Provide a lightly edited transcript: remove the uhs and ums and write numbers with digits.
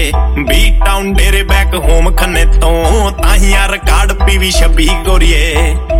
B town डेरे back home खन्ने तो ताहिया रिकार्ड पीवी 26 गोरिए